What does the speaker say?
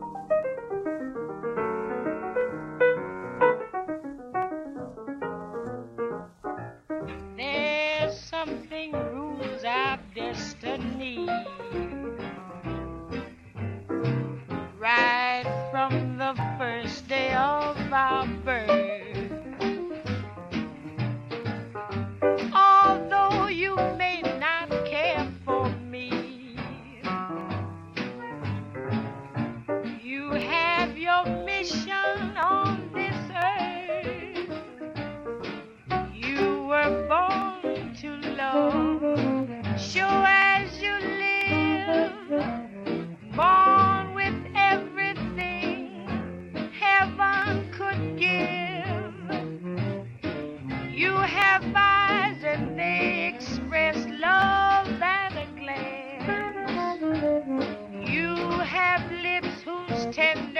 There's something rules our destiny right from the first day of our birth. Although you may not care for me, you have your mission on this earth. You were born to love, sure as you live, born with everything heaven could give. You have eyes and they express love at a glance. You have lips whose tender